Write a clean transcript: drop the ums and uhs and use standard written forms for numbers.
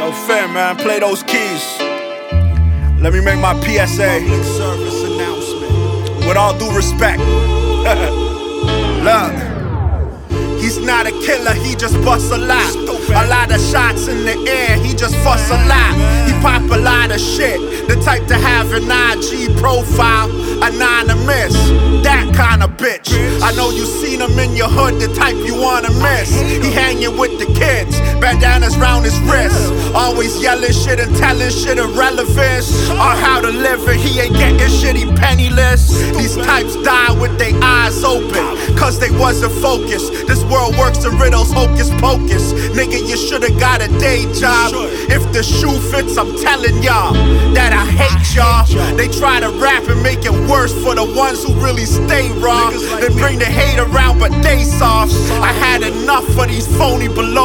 Yo, fam, man, play those keys. Let me make my PSA. Public service announcement. With all due respect. Look. He's not a killer, he just busts a lot. A lot of shots in the air, he just fuss a lot. He pop a lot of shit, the type to have an IG profile, anonymous. That kind of bitch. I know you seen him in your hood, the type you wanna miss. He hanging with the kids, bandanas round his wrist. Always yelling shit and telling shit irrelevant. On how to live it, he ain't getting shit, he penniless. These types die with their eyes open, cause they wasn't focused. This world works in riddles, hocus pocus. Nigga, you should've got a day job. If the shoe fits, I'm telling y'all that I hate y'all. They try to rap and make it worse for the ones who really stay raw. They bring the hate around, but they soft. I had enough of these phony below.